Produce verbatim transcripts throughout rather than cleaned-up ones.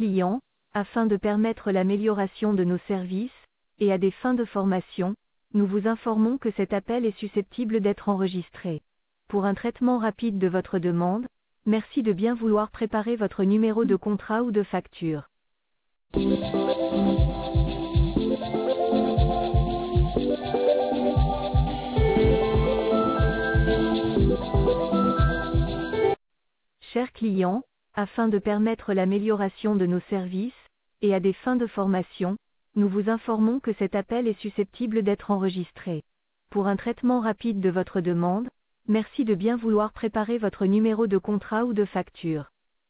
clients, afin de permettre l'amélioration de nos services, et à des fins de formation, nous vous informons que cet appel est susceptible d'être enregistré. Pour un traitement rapide de votre demande, merci de bien vouloir préparer votre numéro de contrat ou de facture. Chers clients, afin de permettre l'amélioration de nos services, et à des fins de formation, nous vous informons que cet appel est susceptible d'être enregistré. Pour un traitement rapide de votre demande, merci de bien vouloir préparer votre numéro de contrat ou de facture.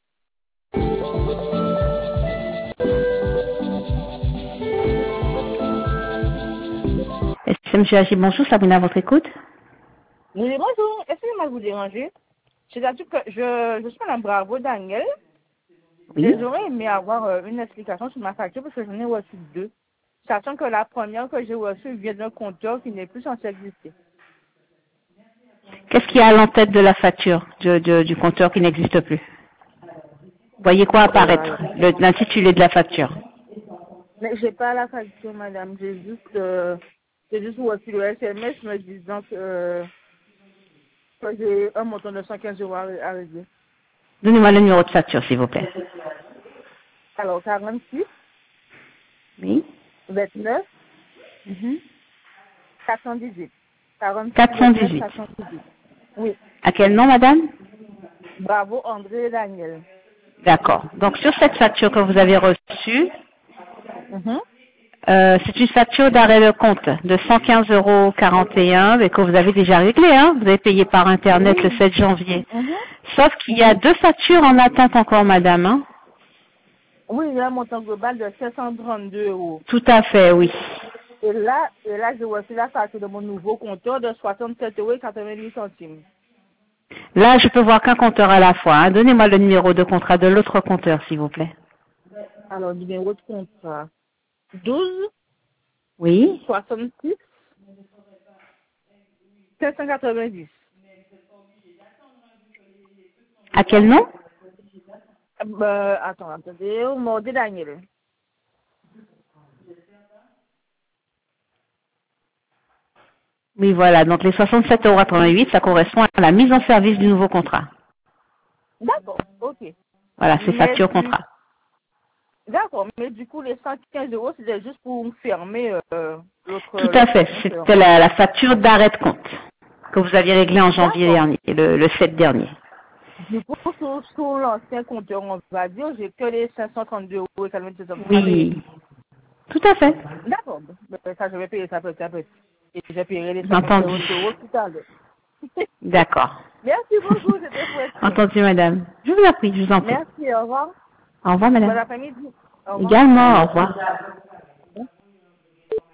Est-ce que M. Agib, bonjour, Sabrina, à votre écoute? Oui, bonjour. Excusez-moi de vous déranger. C'est-à-dire que je, je suis Madame Bravo Daniel. Oui. Et j'aurais aimé avoir euh, une explication sur ma facture parce que j'en ai reçu deux. Sachant que la première que j'ai reçue vient d'un compteur qui n'est plus censé exister. Qu'est-ce qu'il y a à l'entête de la facture de- de- du compteur qui n'existe plus? Vous voyez quoi apparaître? Le- L'intitulé de la facture. Mais j'ai pas la facture, madame. J'ai juste, euh, j'ai juste reçu le S M S me disant que, euh, que j'ai un montant de cent quinze euros à, à régler. Donnez-moi le numéro de facture, s'il vous plaît. Alors, quarante-six, Oui. vingt-neuf, Mhm. quatre cent dix-huit. quarante-six, quatre cent dix-huit. vingt-neuf, quatre cent dix-huit. Oui. À quel nom, madame? Bravo, André Daniel. D'accord. Donc, sur cette facture que vous avez reçue, Mhm. euh, c'est une facture d'arrêt de compte de cent quinze euros quarante et un, mais que vous avez déjà réglé, hein. Vous avez payé par Internet le sept janvier. Mhm. Sauf qu'il y a deux factures en attente encore, madame, hein. Oui, il y a un montant global de sept cent trente-deux euros. Tout à fait, oui. Et là, et là, j'ai reçu la facture de mon nouveau compteur de soixante-sept euros et quatre-vingt-dix centimes. Là, je peux voir qu'un compteur à la fois, hein. Donnez-moi le numéro de contrat de l'autre compteur, s'il vous plaît. Alors, numéro de contrat. douze, Oui. soixante-six, sept cent quatre-vingt-dix. À quel nom? Euh, attends, attendez, Mordi Daniel. Oui, voilà. Donc, les soixante-sept euros quatre-vingt-huit, ça correspond à la mise en service du nouveau contrat. D'accord, ok. Voilà, c'est Mais facture du, contrat. d'accord, mais du coup, les cent quinze euros, c'était juste pour fermer euh, l'autre Tout à l'autre fait. compteur. C'était la, la facture d'arrêt de compte que vous aviez réglée en janvier D'accord. dernier, le, le sept dernier. Du coup, sur, sur l'ancien compteur, on va dire, j'ai que les cinq cent trente-deux euros et quatre-vingt-dix centimes à payer. Oui. Tout à fait. D'accord. Ben, ça, je vais payer ça petit à petit. Et je paierai les Entendu. soixante euros tout à l'heure. D'accord. Merci beaucoup, c'était pour être sûr. Entendu, madame. Je vous en prie, je vous en prie. Merci, au revoir. Au revoir, Bon madame. après-midi. Au revoir. Également, au revoir.